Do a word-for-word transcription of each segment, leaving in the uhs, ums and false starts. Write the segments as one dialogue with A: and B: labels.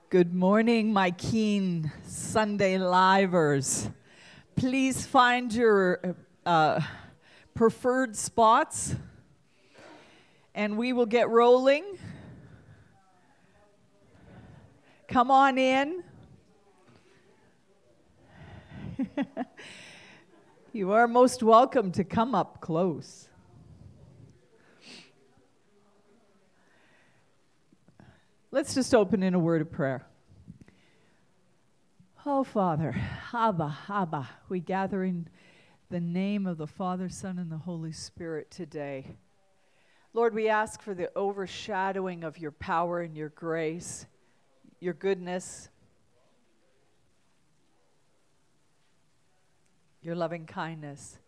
A: Good morning, my keen Sunday livers. Please find your uh, preferred spots, and we will get rolling. Come on in. You are most welcome to come up close. Let's just open in a word of prayer. Oh, Father, Abba, Abba, we gather in the name of the Father, Son, and the Holy Spirit today. Lord, we ask for the overshadowing of your power and your grace, your goodness, your loving kindness.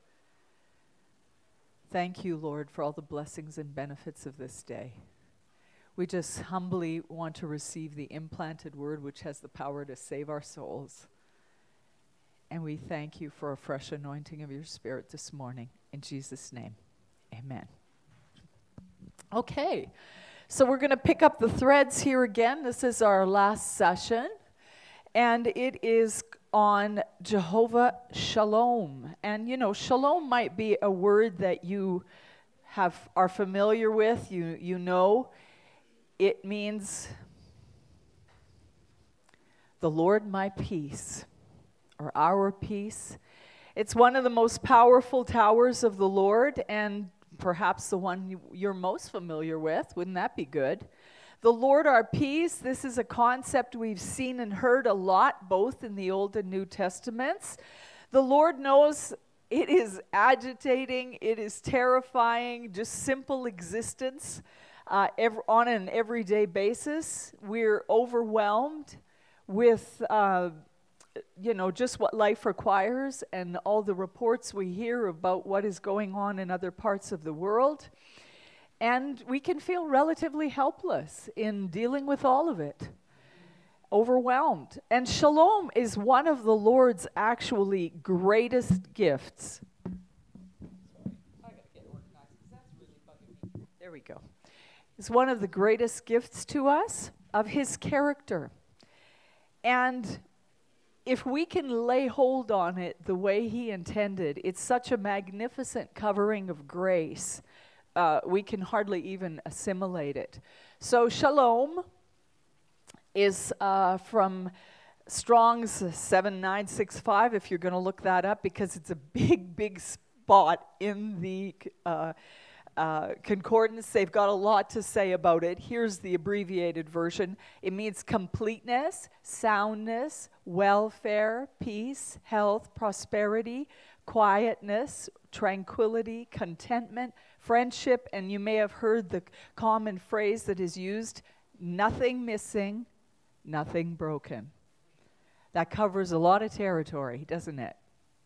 A: Thank you, Lord, for all the blessings and benefits of this day. We just humbly want to receive the implanted word which has the power to save our souls. And we thank you for a fresh anointing of your Spirit this morning. In Jesus' name, amen. Okay, so we're going to pick up the threads here again. This is our last session, and it is on Jehovah Shalom. And, you know, shalom might be a word that you have are familiar with, you you know. It means the Lord my peace, or our peace. It's one of the most powerful towers of the Lord, and perhaps the one you, you're most familiar with. Wouldn't that be good? The Lord our peace, this is a concept we've seen and heard a lot, both in the Old and New Testaments. The Lord knows it is agitating, it is terrifying, just simple existence. Uh, every, on an everyday basis, we're overwhelmed with, uh, you know, just what life requires and all the reports we hear about what is going on in other parts of the world. And we can feel relatively helpless in dealing with all of it, overwhelmed. And shalom is one of the Lord's actually greatest gifts. Sorry, I gotta get organized because that's really bugging me. There we go. Is one of the greatest gifts to us of his character. And if we can lay hold on it the way he intended, it's such a magnificent covering of grace, uh, we can hardly even assimilate it. So shalom is uh, from Strong's seven nine six five, if you're going to look that up, because it's a big, big spot in the uh Uh, concordance. They've got a lot to say about it. Here's the abbreviated version. It means completeness, soundness, welfare, peace, health, prosperity, quietness, tranquility, contentment, friendship, and you may have heard the common phrase that is used, nothing missing, nothing broken. That covers a lot of territory, doesn't it?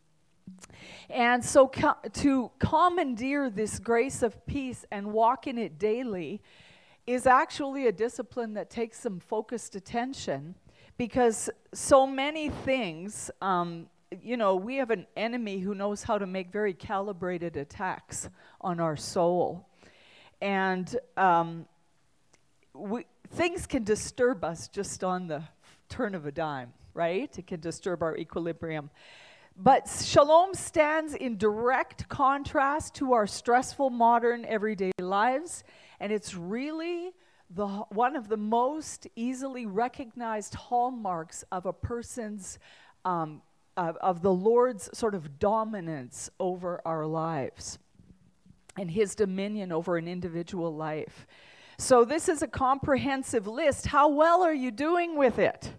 A: And so co- to commandeer this grace of peace and walk in it daily is actually a discipline that takes some focused attention, because so many things, um, you know, we have an enemy who knows how to make very calibrated attacks on our soul. And um, we, things can disturb us just on the turn of a dime, right? It can disturb our equilibrium. But shalom stands in direct contrast to our stressful modern everyday lives, and it's really the one of the most easily recognized hallmarks of a person's, um, of, of the Lord's sort of dominance over our lives and his dominion over an individual life. So this is a comprehensive list. How well are you doing with it?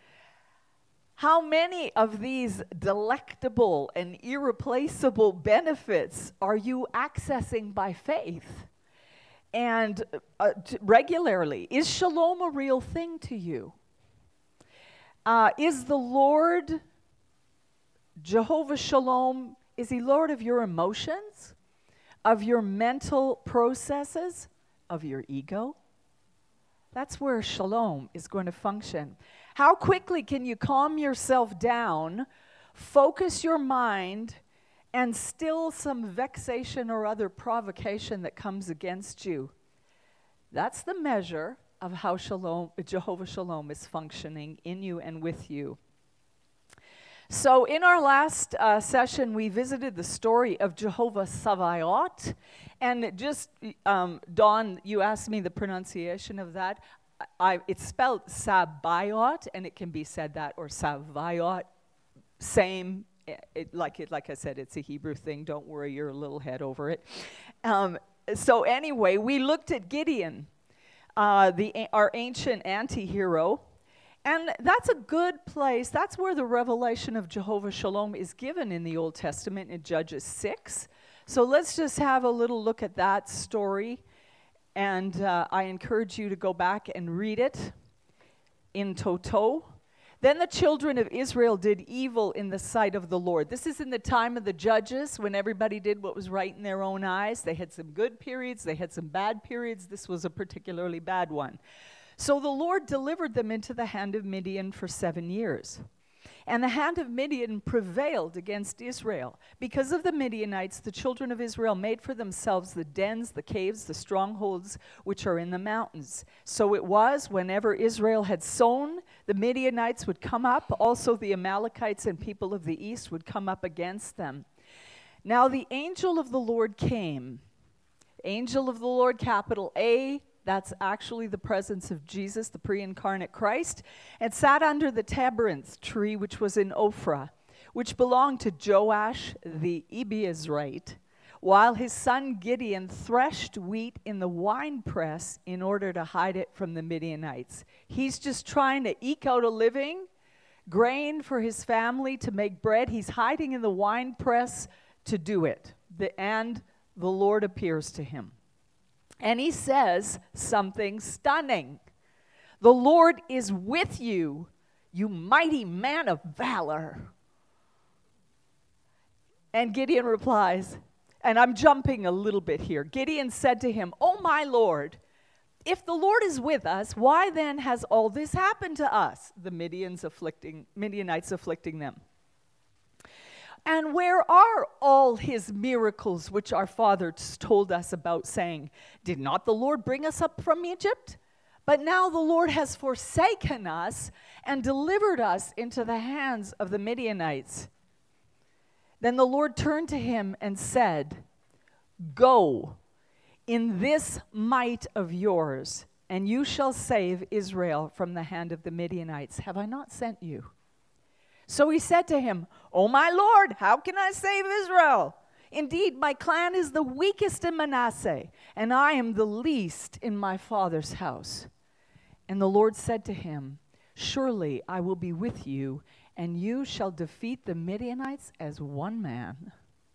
A: How many of these delectable and irreplaceable benefits are you accessing by faith and uh, t- regularly? Is shalom a real thing to you? Uh, is the Lord, Jehovah Shalom, is he Lord of your emotions, of your mental processes, of your ego? That's where shalom is going to function. How quickly can you calm yourself down, focus your mind, and still some vexation or other provocation that comes against you? That's the measure of how Shalom, Jehovah Shalom is functioning in you and with you. So in our last uh, session, we visited the story of Jehovah Sabaoth. And just, um, Dawn, you asked me the pronunciation of that. I, it's spelled Sabaoth, and it can be said that, or Sabaoth, same. It, like, it, like I said, it's a Hebrew thing. Don't worry your little head over it. Um, so anyway, we looked at Gideon, uh, the our ancient anti-hero. And that's a good place. That's where the revelation of Jehovah Shalom is given in the Old Testament in Judges six. So let's just have a little look at that story. And uh, I encourage you to go back and read it in toto. Then the children of Israel did evil in the sight of the Lord. This is in the time of the judges, when everybody did what was right in their own eyes. They had some good periods. They had some bad periods. This was a particularly bad one. So the Lord delivered them into the hand of Midian for seven years. And the hand of Midian prevailed against Israel. Because of the Midianites, the children of Israel made for themselves the dens, the caves, the strongholds, which are in the mountains. So it was, whenever Israel had sown, the Midianites would come up. Also the Amalekites and people of the east would come up against them. Now the angel of the Lord came. Angel of the Lord, capital A. That's actually the presence of Jesus, the pre-incarnate Christ, and sat under the terebinth tree, which was in Ophrah, which belonged to Joash the Abiezrite, while his son Gideon threshed wheat in the winepress in order to hide it from the Midianites. He's just trying to eke out a living, grain for his family to make bread. He's hiding in the winepress to do it. The, and the Lord appears to him. And he says something stunning. The Lord is with you, you mighty man of valor. And Gideon replies, and I'm jumping a little bit here. Gideon said to him, "Oh my Lord, if the Lord is with us, why then has all this happened to us?" The Midians afflicting, Midianites afflicting them. "And where are all his miracles which our fathers told us about, saying, 'Did not the Lord bring us up from Egypt?' But now the Lord has forsaken us and delivered us into the hands of the Midianites." Then the Lord turned to him and said, "Go in this might of yours, and you shall save Israel from the hand of the Midianites. Have I not sent you?" So he said to him, "Oh my Lord, how can I save Israel? Indeed, my clan is the weakest in Manasseh, and I am the least in my father's house." And the Lord said to him, "Surely I will be with you, and you shall defeat the Midianites as one man."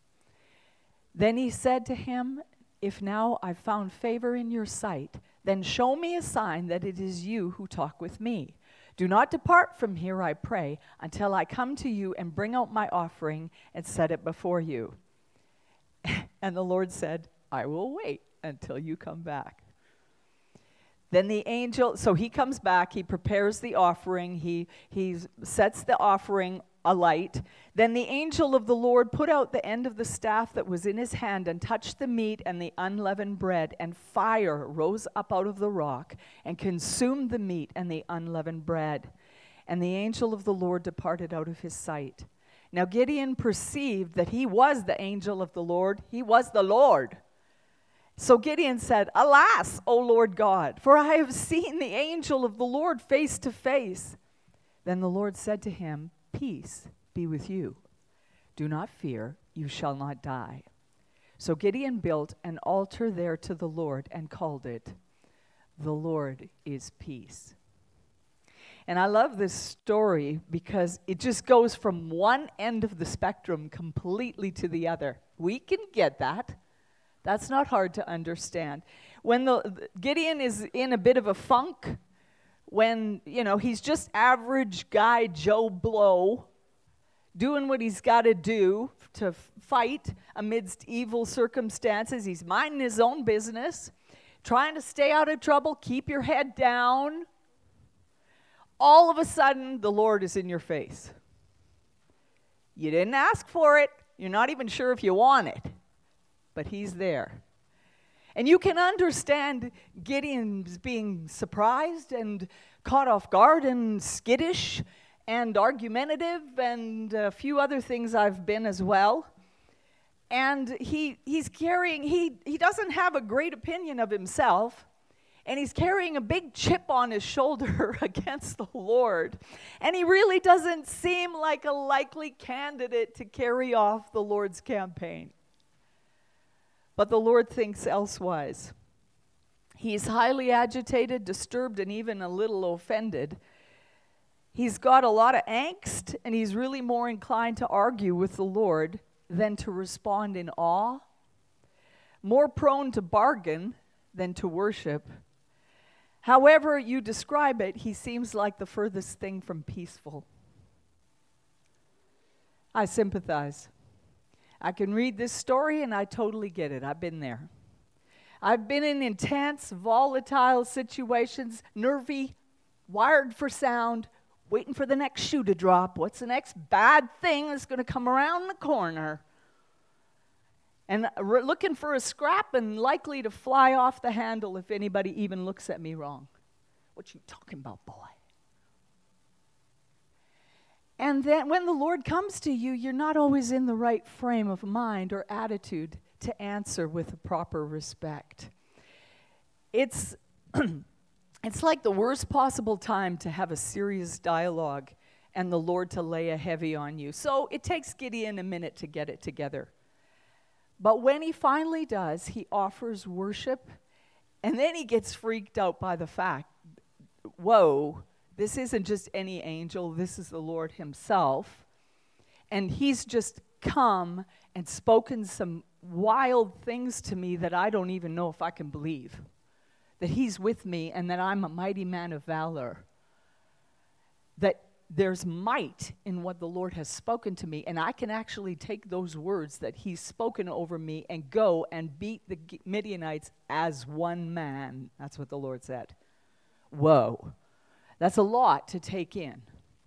A: Then he said to him, "If now I've found favor in your sight, then show me a sign that it is you who talk with me. Do not depart from here, I pray, until I come to you and bring out my offering and set it before you." And the Lord said, "I will wait until you come back." Then the angel, so he comes back, he prepares the offering, he, he sets the offering alight. Then the angel of the Lord put out the end of the staff that was in his hand and touched the meat and the unleavened bread, and fire rose up out of the rock and consumed the meat and the unleavened bread. And the angel of the Lord departed out of his sight. Now Gideon perceived that he was the angel of the Lord. He was the Lord. So Gideon said, "Alas, O Lord God, for I have seen the angel of the Lord face to face." Then the Lord said to him, "Peace be with you. Do not fear, you shall not die." So Gideon built an altar there to the Lord and called it, "The Lord is Peace." And I love this story because it just goes from one end of the spectrum completely to the other. We can get that. That's not hard to understand. When the Gideon is in a bit of a funk, when, you know, he's just average guy Joe Blow, doing what he's got to do to fight amidst evil circumstances. He's minding his own business, trying to stay out of trouble, keep your head down. All of a sudden, the Lord is in your face. You didn't ask for it. You're not even sure if you want it, but he's there. And you can understand Gideon's being surprised and caught off guard and skittish and argumentative and a few other things I've been as well. And he he's carrying, he, he doesn't have a great opinion of himself, and he's carrying a big chip on his shoulder against the Lord. And he really doesn't seem like a likely candidate to carry off the Lord's campaign. But the Lord thinks elsewise. He's highly agitated, disturbed, and even a little offended. He's got a lot of angst, and he's really more inclined to argue with the Lord than to respond in awe, more prone to bargain than to worship. However you describe it, he seems like the furthest thing from peaceful. I sympathize. I can read this story and I totally get it. I've been there. I've been in intense, volatile situations, nervy, wired for sound, waiting for the next shoe to drop. What's the next bad thing that's going to come around the corner? And we're looking for a scrap and likely to fly off the handle if anybody even looks at me wrong. What you talking about, boy? And then when the Lord comes to you, you're not always in the right frame of mind or attitude to answer with a proper respect. It's, it's like the worst possible time to have a serious dialogue and the Lord to lay a heavy on you. So it takes Gideon a minute to get it together. But when he finally does, he offers worship, and then he gets freaked out by the fact, whoa, this isn't just any angel, this is the Lord himself. And he's just come and spoken some wild things to me that I don't even know if I can believe. That he's with me and that I'm a mighty man of valor. That there's might in what the Lord has spoken to me, and I can actually take those words that he's spoken over me and go and beat the Midianites as one man. That's what the Lord said. Whoa. That's a lot to take in.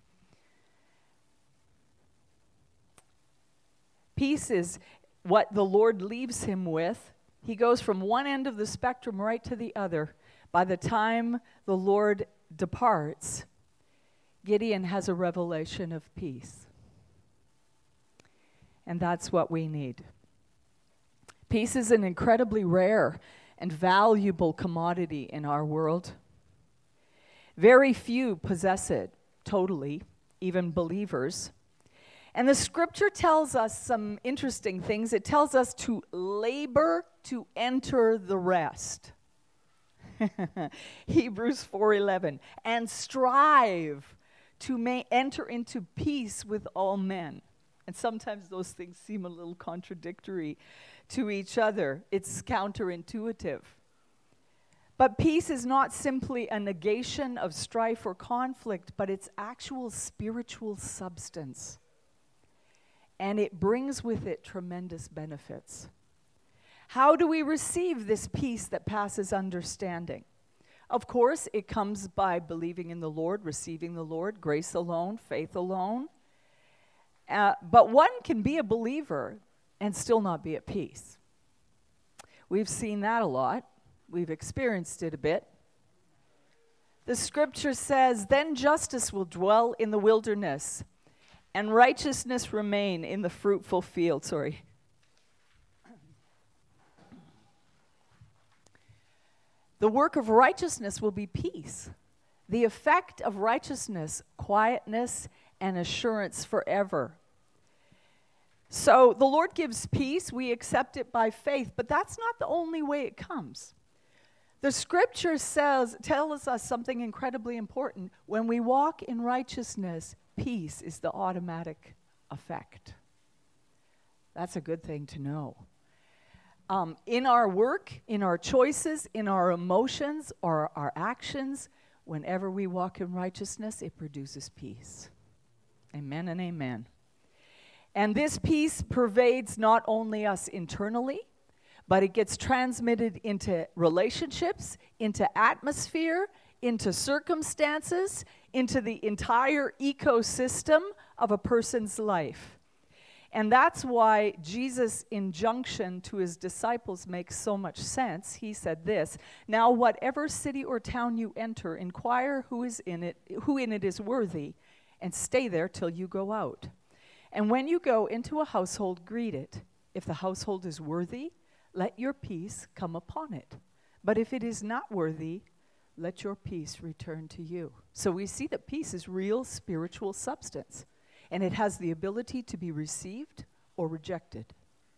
A: Peace is what the Lord leaves him with. He goes from one end of the spectrum right to the other. By the time the Lord departs, Gideon has a revelation of peace. And that's what we need. Peace is an incredibly rare and valuable commodity in our world. Very few possess it totally, even believers. And the scripture tells us some interesting things. It tells us to labor to enter the rest. Hebrews four eleven. And strive to may enter into peace with all men. And sometimes those things seem a little contradictory to each other. It's counterintuitive. But peace is not simply a negation of strife or conflict, but it's actual spiritual substance. And it brings with it tremendous benefits. How do we receive this peace that passes understanding? Of course, it comes by believing in the Lord, receiving the Lord, grace alone, faith alone. Uh, but one can be a believer and still not be at peace. We've seen that a lot. We've experienced it a bit. The scripture says, then justice will dwell in the wilderness, and righteousness remain in the fruitful field. Sorry. The work of righteousness will be peace. The effect of righteousness, quietness, and assurance forever. So the Lord gives peace. We accept it by faith, but that's not the only way it comes. The scripture says, tells us something incredibly important. When we walk in righteousness, peace is the automatic effect. That's a good thing to know. Um, in our work, in our choices, in our emotions, or our actions, whenever we walk in righteousness, it produces peace. Amen and amen. And this peace pervades not only us internally, but it gets transmitted into relationships, into atmosphere, into circumstances, into the entire ecosystem of a person's life. And that's why Jesus' injunction to his disciples makes so much sense. He said this, "Now whatever city or town you enter, inquire who is in it, who in it is worthy, and stay there till you go out. And when you go into a household, greet it. If the household is worthy, let your peace come upon it. But if it is not worthy, let your peace return to you." So we see that peace is real spiritual substance, and it has the ability to be received or rejected.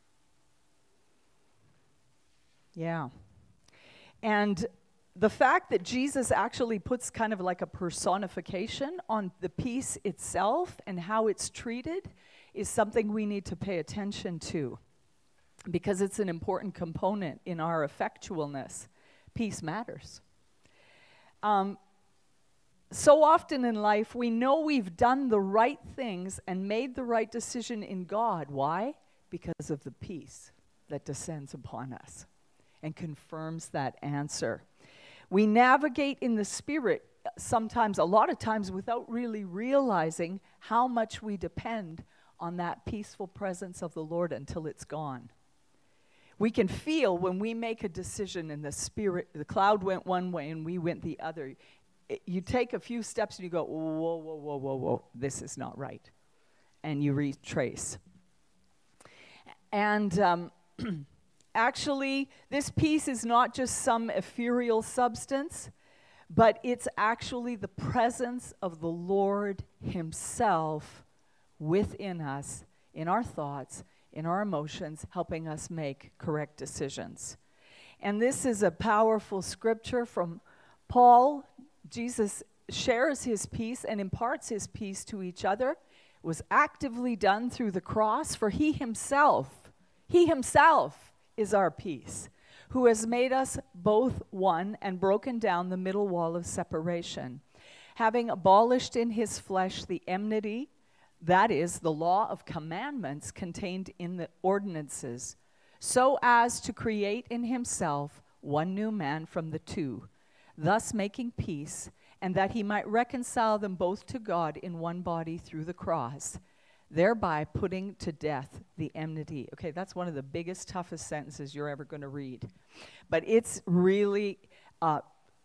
A: Yeah. And the fact that Jesus actually puts kind of like a personification on the peace itself and how it's treated is something we need to pay attention to, because it's an important component in our effectualness. Peace matters. Um, so often in life, we know we've done the right things and made the right decision in God. Why? Because of the peace that descends upon us and confirms that answer. We navigate in the Spirit sometimes, a lot of times, without really realizing how much we depend on that peaceful presence of the Lord until it's gone. We can feel when we make a decision in the Spirit, the cloud went one way and we went the other. It, you take a few steps and you go, whoa, whoa, whoa, whoa, whoa, this is not right. And you retrace. And um, actually, this peace is not just some ethereal substance, but it's actually the presence of the Lord himself within us, in our thoughts, in our emotions, helping us make correct decisions. And this is a powerful scripture from Paul. Jesus shares his peace and imparts his peace to each other. It was actively done through the cross, for he himself, he himself is our peace, who has made us both one and broken down the middle wall of separation, having abolished in his flesh the enmity, that is, the law of commandments contained in the ordinances, so as to create in himself one new man from the two, thus making peace, and that he might reconcile them both to God in one body through the cross, thereby putting to death the enmity. Okay, that's one of the biggest, toughest sentences you're ever going to read. But it's really uh,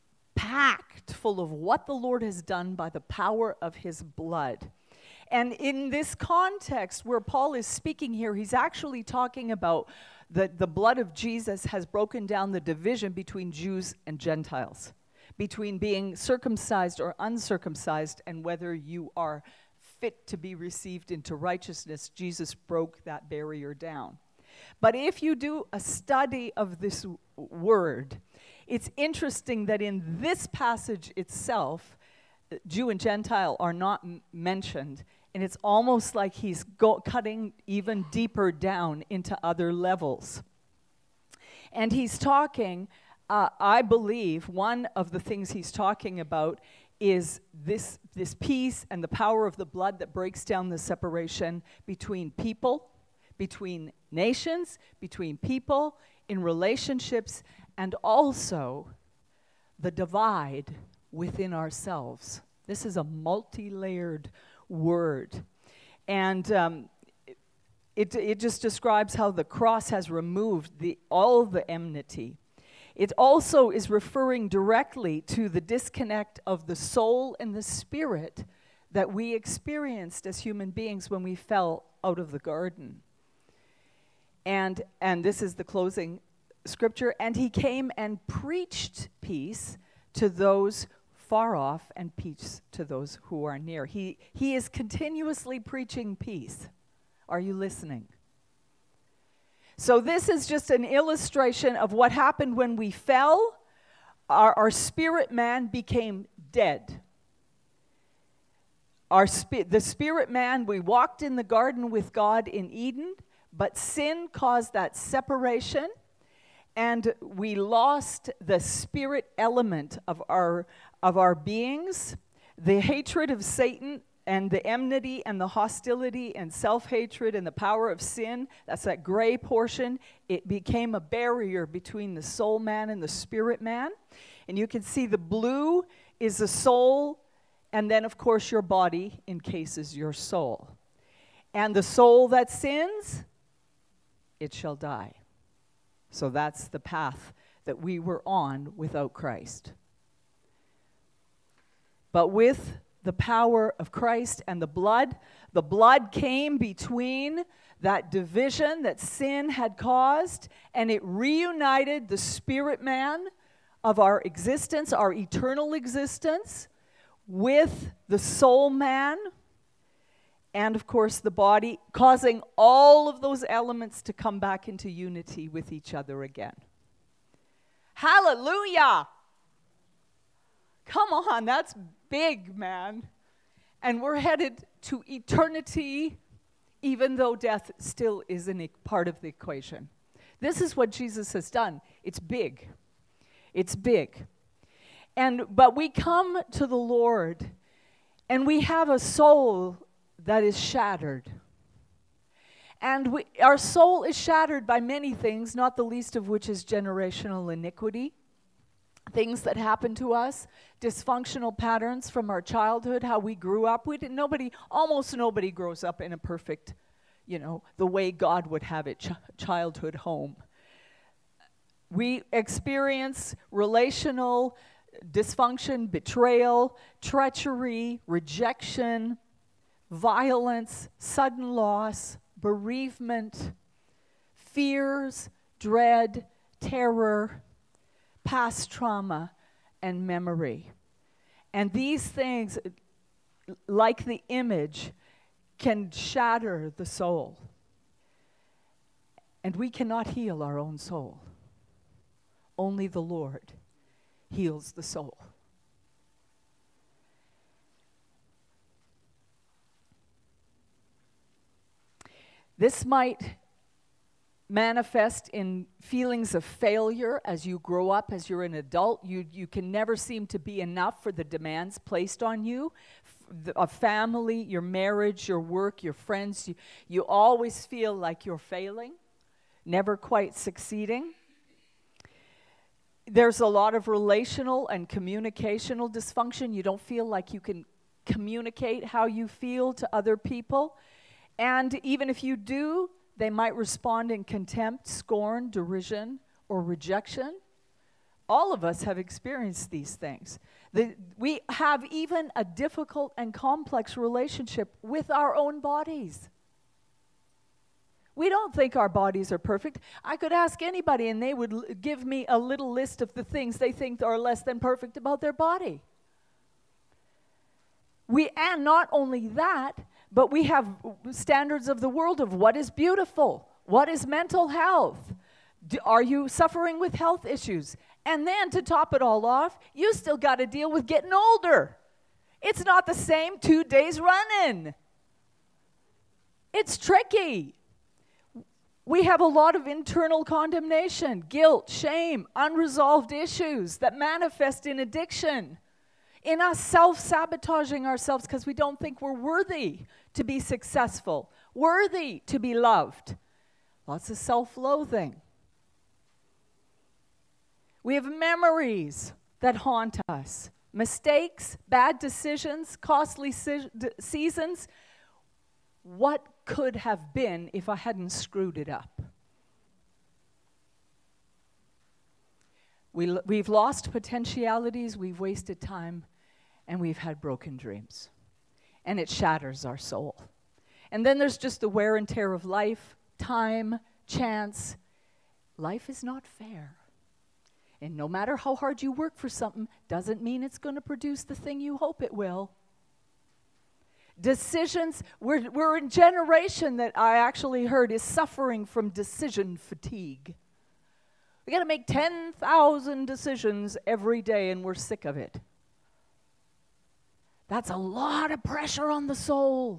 A: packed full of what the Lord has done by the power of his blood. And in this context where Paul is speaking here, he's actually talking about that the blood of Jesus has broken down the division between Jews and Gentiles, between being circumcised or uncircumcised, and whether you are fit to be received into righteousness. Jesus broke that barrier down. But if you do a study of this word, it's interesting that in this passage itself, Jew and Gentile are not m- mentioned, and it's almost like he's go- cutting even deeper down into other levels. And he's talking, uh, I believe, one of the things he's talking about is this, this peace and the power of the blood that breaks down the separation between people, between nations, between people, in relationships, and also the divide within ourselves. This is a multi-layered word. And um, it, it just describes how the cross has removed the, all the enmity. It also is referring directly to the disconnect of the soul and the spirit that we experienced as human beings when we fell out of the garden. And, and this is the closing scripture. And he came and preached peace to those far off and peace to those who are near. He, he is continuously preaching peace. Are you listening? So this is just an illustration of what happened when we fell. Our, our spirit man became dead. Our spi- the spirit man, we walked in the garden with God in Eden, but sin caused that separation, and we lost the spirit element of our of our beings. The hatred of Satan and the enmity and the hostility and self-hatred and the power of sin, that's that gray portion, it became a barrier between the soul man and the spirit man. And you can see the blue is the soul, and then, of course, your body encases your soul. And the soul that sins, it shall die. So that's the path that we were on without Christ. But with the power of Christ and the blood, the blood came between that division that sin had caused, and it reunited the spirit man of our existence, our eternal existence, with the soul man, and of course the body, causing all of those elements to come back into unity with each other again. Hallelujah! Come on, that's big, man. And we're headed to eternity, even though death still is a part of the equation. This is what Jesus has done. It's big. It's big. And but we come to the Lord, and we have a soul that is shattered. And we, our soul is shattered by many things, not the least of which is generational iniquity. Things that happen to us, dysfunctional patterns from our childhood, how we grew up. We didn't, nobody, almost nobody grows up in a perfect, you know, the way God would have it, ch- childhood home. We experience relational dysfunction, betrayal, treachery, rejection, violence, sudden loss, bereavement, fears, dread, terror, past trauma, and memory. And these things, like the image, can shatter the soul. And we cannot heal our own soul. Only the Lord heals the soul. This might manifest in feelings of failure as you grow up, as you're an adult. You you can never seem to be enough for the demands placed on you. F- a family, your marriage, your work, your friends, you, you always feel like you're failing, never quite succeeding. There's a lot of relational and communicational dysfunction. You don't feel like you can communicate how you feel to other people. And even if you do, they might respond in contempt, scorn, derision, or rejection. All of us have experienced these things. The, we have even a difficult and complex relationship with our own bodies. We don't think our bodies are perfect. I could ask anybody and they would l- give me a little list of the things they think are less than perfect about their body. We, and not only that, but we have standards of the world of what is beautiful, what is mental health. Do, are you suffering with health issues? And then to top it all off, you still got to deal with getting older. It's not the same two days running. It's tricky. We have a lot of internal condemnation, guilt, shame, unresolved issues that manifest in addiction, in us self-sabotaging ourselves because we don't think we're worthy to be successful, worthy to be loved. Lots of self-loathing. We have memories that haunt us, mistakes, bad decisions, costly se- d- seasons. What could have been if I hadn't screwed it up? We, l- we've lost potentialities, we've wasted time, and we've had broken dreams. And it shatters our soul. And then there's just the wear and tear of life, time, chance. Life is not fair. And no matter how hard you work for something, doesn't mean it's going to produce the thing you hope it will. Decisions, we're, we're in a generation that I actually heard is suffering from decision fatigue. We got to make ten thousand decisions every day and we're sick of it. That's a lot of pressure on the soul.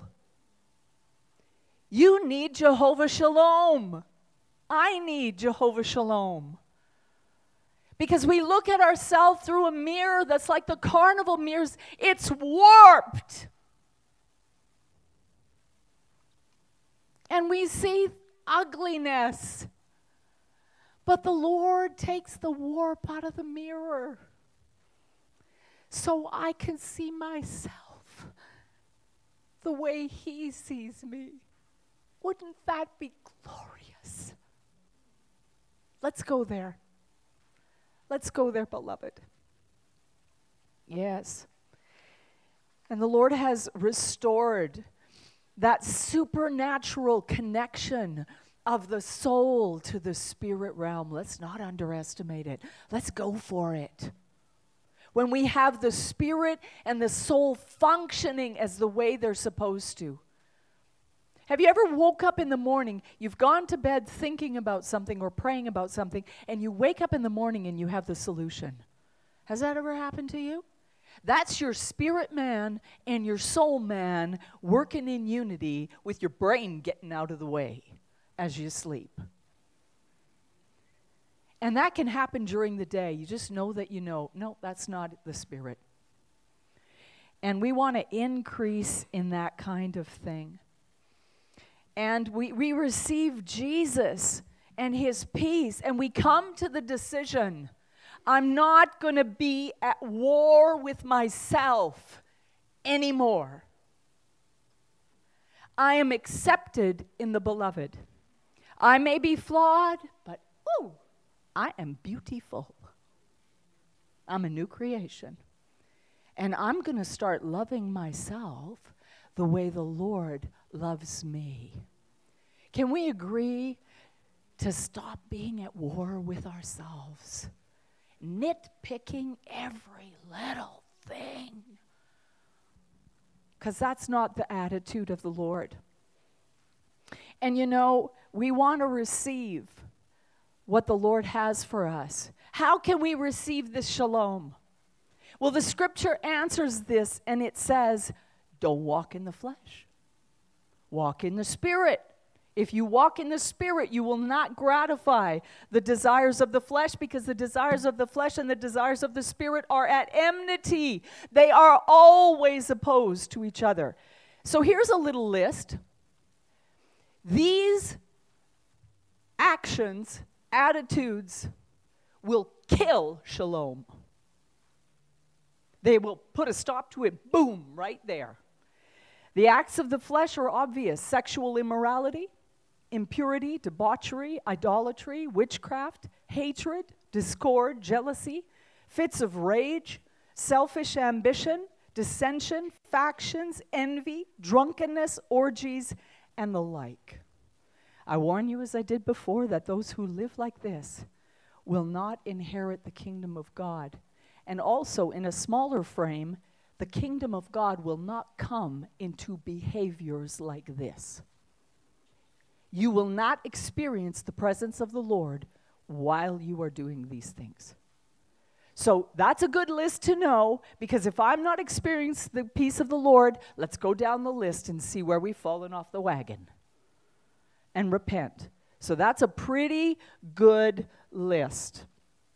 A: You need Jehovah Shalom. I need Jehovah Shalom. Because we look at ourselves through a mirror that's like the carnival mirrors. It's warped. And we see ugliness. But the Lord takes the warp out of the mirror so I can see myself the way He sees me. Wouldn't that be glorious? Let's go there. Let's go there, beloved. Yes. And the Lord has restored that supernatural connection of the soul to the spirit realm. Let's not underestimate it. Let's go for it. When we have the spirit and the soul functioning as the way they're supposed to. Have you ever woke up in the morning, you've gone to bed thinking about something or praying about something, and you wake up in the morning and you have the solution? Has that ever happened to you? That's your spirit man and your soul man working in unity with your brain getting out of the way as you sleep. And that can happen during the day. You just know that you know, no, that's not the spirit. And we want to increase in that kind of thing. And we, we receive Jesus and his peace, and we come to the decision, I'm not going to be at war with myself anymore. I am accepted in the beloved. I may be flawed, but ooh, I am beautiful. I'm a new creation. And I'm going to start loving myself the way the Lord loves me. Can we agree to stop being at war with ourselves? Nitpicking every little thing. Because that's not the attitude of the Lord. And you know, we want to receive what the Lord has for us. How can we receive this shalom? Well, the scripture answers this, and it says, don't walk in the flesh. Walk in the Spirit. If you walk in the Spirit, you will not gratify the desires of the flesh, because the desires of the flesh and the desires of the Spirit are at enmity. They are always opposed to each other. So here's a little list. These actions, attitudes, will kill shalom. They will put a stop to it, boom, right there. The acts of the flesh are obvious: sexual immorality, impurity, debauchery, idolatry, witchcraft, hatred, discord, jealousy, fits of rage, selfish ambition, dissension, factions, envy, drunkenness, orgies, and the like. I warn you, as I did before, that those who live like this will not inherit the kingdom of God. And also, in a smaller frame, the kingdom of God will not come into behaviors like this. You will not experience the presence of the Lord while you are doing these things. So that's a good list to know, because if I'm not experiencing the peace of the Lord, let's go down the list and see where we've fallen off the wagon and repent. So that's a pretty good list.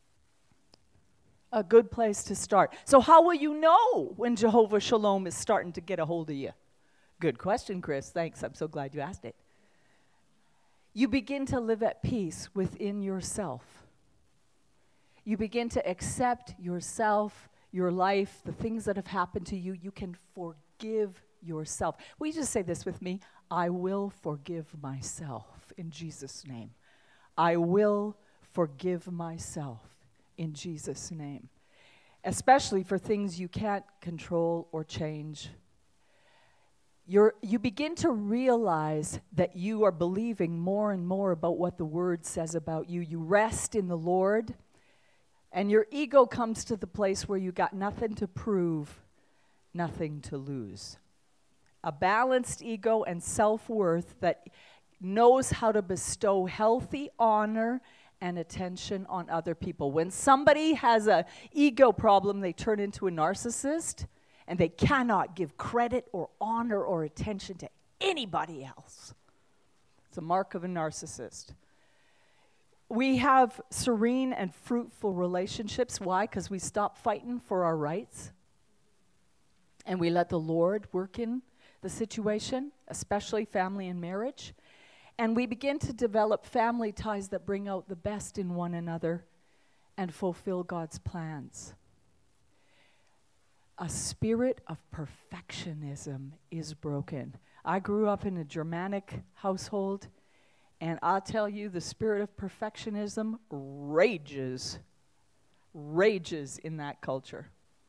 A: A good place to start. So how will you know when Jehovah Shalom is starting to get a hold of you? Good question, Chris. Thanks. I'm so glad you asked it. You begin to live at peace within yourself. You begin to accept yourself, your life, the things that have happened to you. You can forgive yourself. Will you just say this with me? I will forgive myself in Jesus' name. I will forgive myself in Jesus' name. Especially for things you can't control or change. You're, you begin to realize that you are believing more and more about what the Word says about you. You rest in the Lord, and your ego comes to the place where you got nothing to prove, nothing to lose. A balanced ego and self-worth that knows how to bestow healthy honor and attention on other people. When somebody has an ego problem, they turn into a narcissist, and they cannot give credit or honor or attention to anybody else. It's a mark of a narcissist. We have serene and fruitful relationships. Why? Because we stop fighting for our rights, and we let the Lord work in the situation, especially family and marriage. And we begin to develop family ties that bring out the best in one another and fulfill God's plans. A spirit of perfectionism is broken. I grew up in a Germanic household, and I'll tell you, the spirit of perfectionism rages, rages in that culture.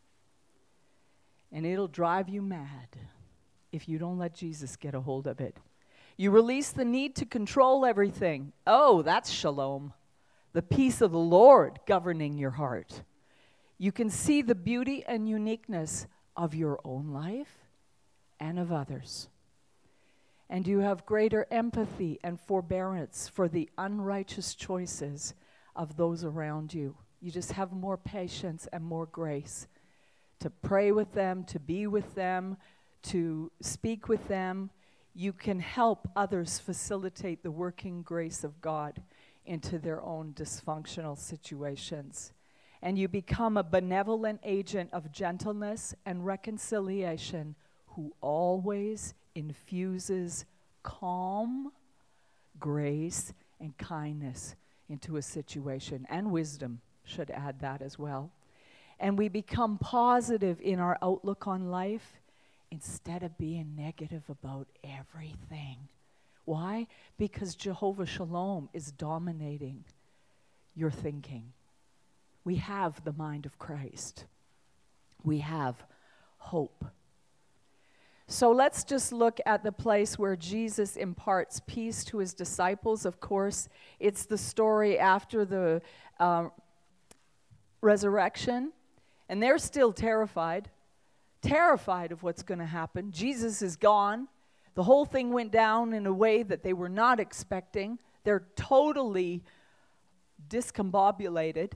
A: And it'll drive you mad if you don't let Jesus get a hold of it. You release the need to control everything. Oh, that's shalom, the peace of the Lord governing your heart. You can see the beauty and uniqueness of your own life and of others. And you have greater empathy and forbearance for the unrighteous choices of those around you. You just have more patience and more grace to pray with them, to be with them, to speak with them. You can help others facilitate the working grace of God into their own dysfunctional situations. And you become a benevolent agent of gentleness and reconciliation who always infuses calm, grace, and kindness into a situation. And wisdom should add that as well. And we become positive in our outlook on life instead of being negative about everything. Why? Because Jehovah Shalom is dominating your thinking. We have the mind of Christ. We have hope. So let's just look at the place where Jesus imparts peace to his disciples. Of course, it's the story after the uh, resurrection. And they're still terrified, terrified of what's going to happen. Jesus is gone. The whole thing went down in a way that they were not expecting. They're totally discombobulated.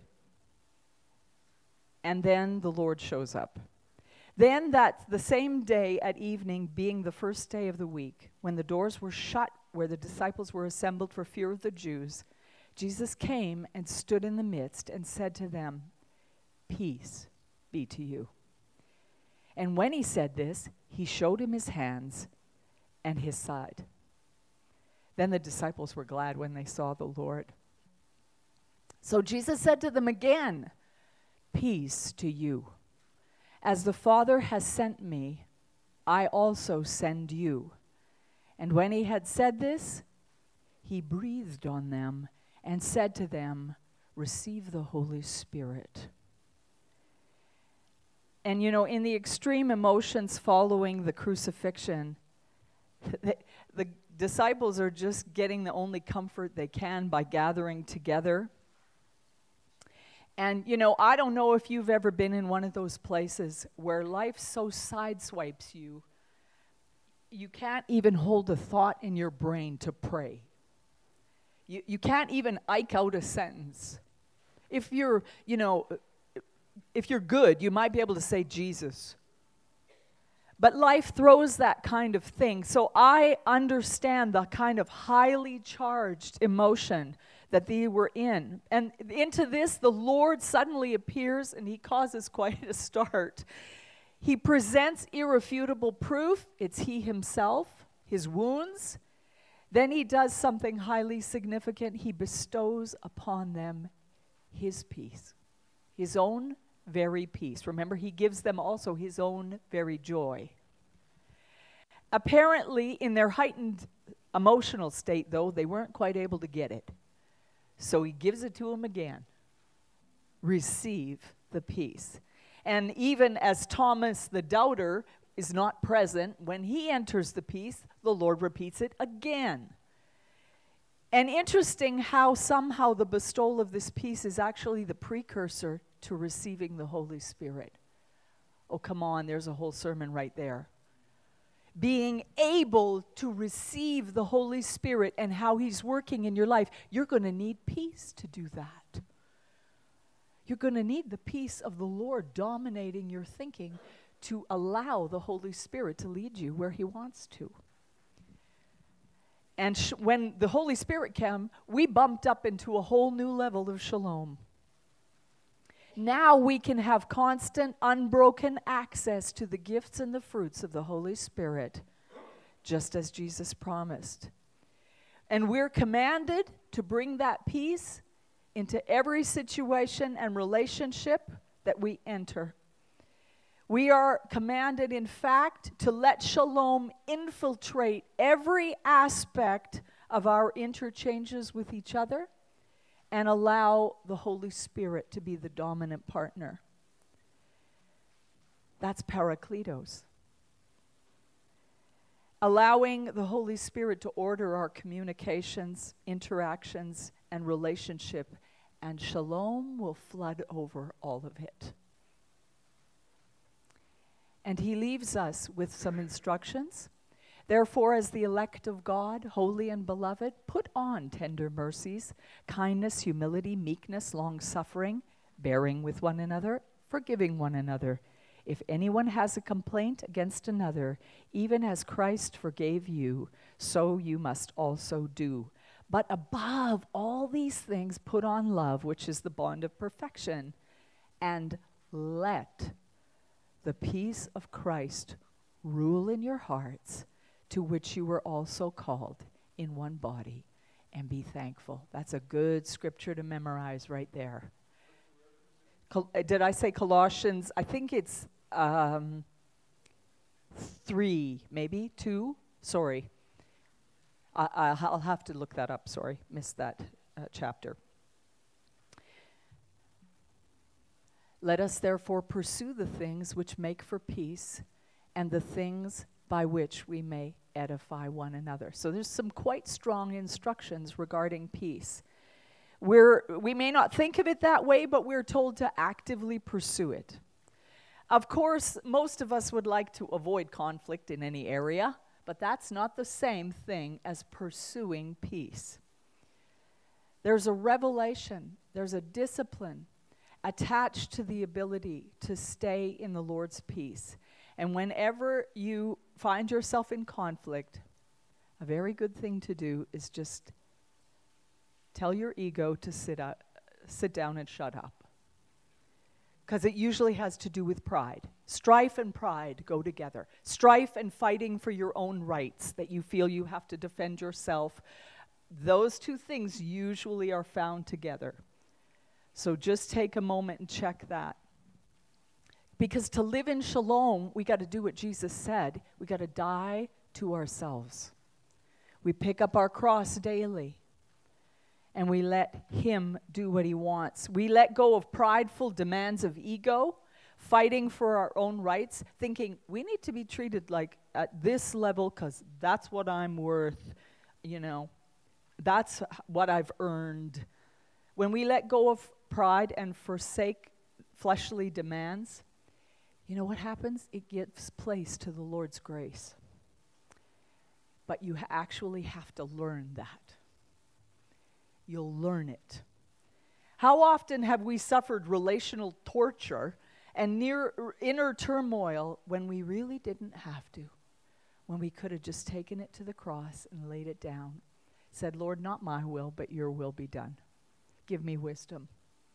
A: And then the Lord shows up. Then that the same day at evening, being the first day of the week, when the doors were shut where the disciples were assembled for fear of the Jews, Jesus came and stood in the midst and said to them, "Peace be to you." And when he said this, he showed him his hands and his side. Then the disciples were glad when they saw the Lord. So Jesus said to them again, "Peace to you. As the Father has sent me, I also send you." And when he had said this, he breathed on them and said to them, "Receive the Holy Spirit." And you know, in the extreme emotions following the crucifixion, the, the disciples are just getting the only comfort they can by gathering together. And, you know, I don't know if you've ever been in one of those places where life so sideswipes you, you can't even hold a thought in your brain to pray. You, you can't even ike out a sentence. If you're, you know, if you're good, you might be able to say Jesus. But life throws that kind of thing. So I understand the kind of highly charged emotion that they were in. And into this, the Lord suddenly appears and he causes quite a start. He presents irrefutable proof. It's he himself, his wounds. Then he does something highly significant. He bestows upon them his peace, his own very peace. Remember, he gives them also his own very joy. Apparently, in their heightened emotional state, though, they weren't quite able to get it. So he gives it to them again. Receive the peace. And even as Thomas the doubter is not present, when he enters the peace, the Lord repeats it again. And interesting how somehow the bestowal of this peace is actually the precursor to receiving the Holy Spirit. Oh, come on, there's a whole sermon right there. Being able to receive the Holy Spirit and how he's working in your life, you're going to need peace to do that. You're going to need the peace of the Lord dominating your thinking to allow the Holy Spirit to lead you where he wants to. And sh- when the Holy Spirit came, we bumped up into a whole new level of shalom. Now we can have constant, unbroken access to the gifts and the fruits of the Holy Spirit, just as Jesus promised. And we're commanded to bring that peace into every situation and relationship that we enter. We are commanded, in fact, to let shalom infiltrate every aspect of our interchanges with each other and allow the Holy Spirit to be the dominant partner. That's parakletos. Allowing the Holy Spirit to order our communications, interactions, and relationship, and shalom will flood over all of it. And he leaves us with some instructions. Therefore, as the elect of God, holy and beloved, put on tender mercies, kindness, humility, meekness, long-suffering, bearing with one another, forgiving one another. If anyone has a complaint against another, even as Christ forgave you, so you must also do. But above all these things, put on love, which is the bond of perfection, and let the peace of Christ rule in your hearts, to which you were also called in one body, and be thankful. That's a good scripture to memorize right there. Col- did I say Colossians? I think it's um, three, maybe two. Sorry. I, I'll have to look that up. Sorry, missed that uh, chapter. Let us therefore pursue the things which make for peace, and the things by which we may edify one another. So there's some quite strong instructions regarding peace. We're, we may not think of it that way, but we're told to actively pursue it. Of course, most of us would like to avoid conflict in any area, but that's not the same thing as pursuing peace. There's a revelation, there's a discipline attached to the ability to stay in the Lord's peace. And whenever you find yourself in conflict, a very good thing to do is just tell your ego to sit up, sit down and shut up. Because it usually has to do with pride. Strife and pride go together. Strife and fighting for your own rights, that you feel you have to defend yourself. Those two things usually are found together. So just take a moment and check that. Because to live in shalom, we got to do what Jesus said. We got to die to ourselves. We pick up our cross daily. And we let him do what he wants. We let go of prideful demands of ego, fighting for our own rights, thinking we need to be treated like at this level because that's what I'm worth, you know, that's what I've earned. When we let go of pride and forsake fleshly demands, you know what happens? It gives place to the Lord's grace. But you ha- actually have to learn that. You'll learn it. How often have we suffered relational torture and near inner turmoil when we really didn't have to? When we could have just taken it to the cross and laid it down. Said, Lord, not my will, but your will be done. Give me wisdom.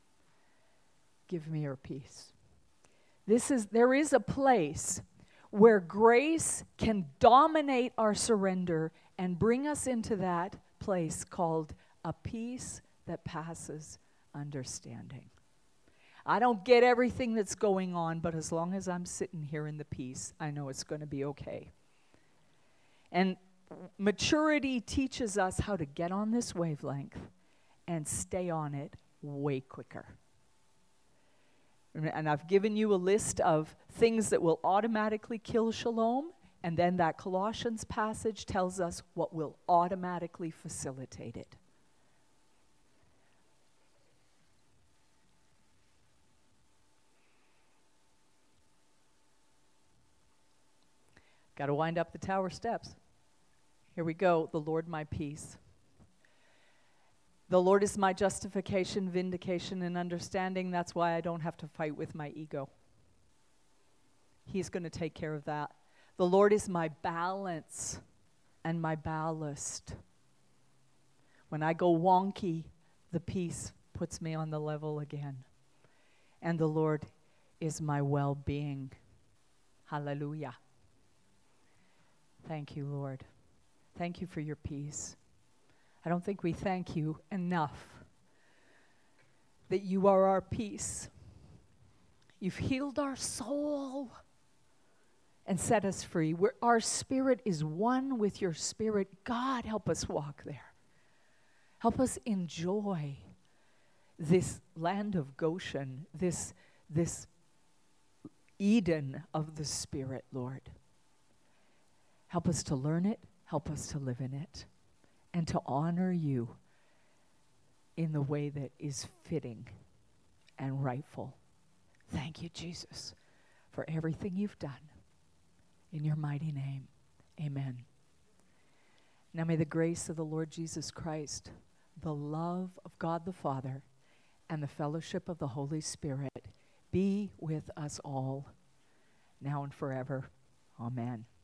A: Give me your peace. This is, there is a place where grace can dominate our surrender and bring us into that place called a peace that passes understanding. I don't get everything that's going on, but as long as I'm sitting here in the peace, I know it's going to be okay. And maturity teaches us how to get on this wavelength and stay on it way quicker. And I've given you a list of things that will automatically kill shalom, and then that Colossians passage tells us what will automatically facilitate it. Got to wind up the tower steps. Here we go. The Lord my peace. The Lord is my justification, vindication, and understanding. That's why I don't have to fight with my ego. He's going to take care of that. The Lord is my balance and my ballast. When I go wonky, the peace puts me on the level again. And the Lord is my well-being. Hallelujah. Thank you, Lord. Thank you for your peace. I don't think we thank you enough that you are our peace. You've healed our soul and set us free. Where our spirit is one with your spirit. God, help us walk there. Help us enjoy this land of Goshen, this, this Eden of the Spirit, Lord. Help us to learn it. Help us to live in it. And to honor you in the way that is fitting and rightful. Thank you, Jesus, for everything you've done. In your mighty name, amen. Now may the grace of the Lord Jesus Christ, the love of God the Father, and the fellowship of the Holy Spirit be with us all, now and forever. Amen.